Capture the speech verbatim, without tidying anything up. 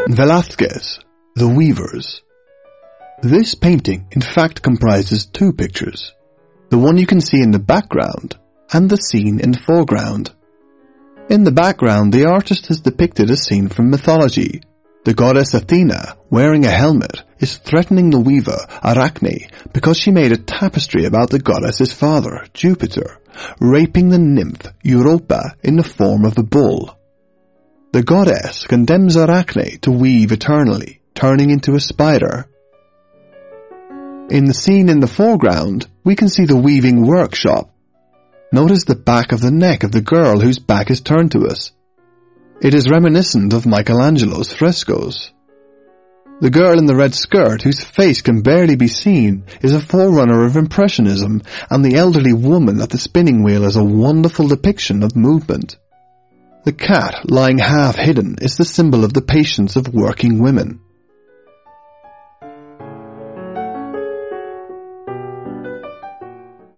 Velázquez, The Weavers. This painting in fact comprises two pictures, the one you can see in the background and the scene in the foreground. In the background, the artist has depicted a scene from mythology. The goddess Athena, wearing a helmet, is threatening the weaver, Arachne, because she made a tapestry about the goddess's father, Jupiter, raping the nymph, Europa, in the form of a bull. The goddess condemns Arachne to weave eternally, turning into a spider. In the scene in the foreground, we can see the weaving workshop. Notice the back of the neck of the girl whose back is turned to us. It is reminiscent of Michelangelo's frescoes. The girl in the red skirt, whose face can barely be seen, is a forerunner of Impressionism, and the elderly woman at the spinning wheel is a wonderful depiction of movement. The cat, lying half hidden, is the symbol of the patience of working women.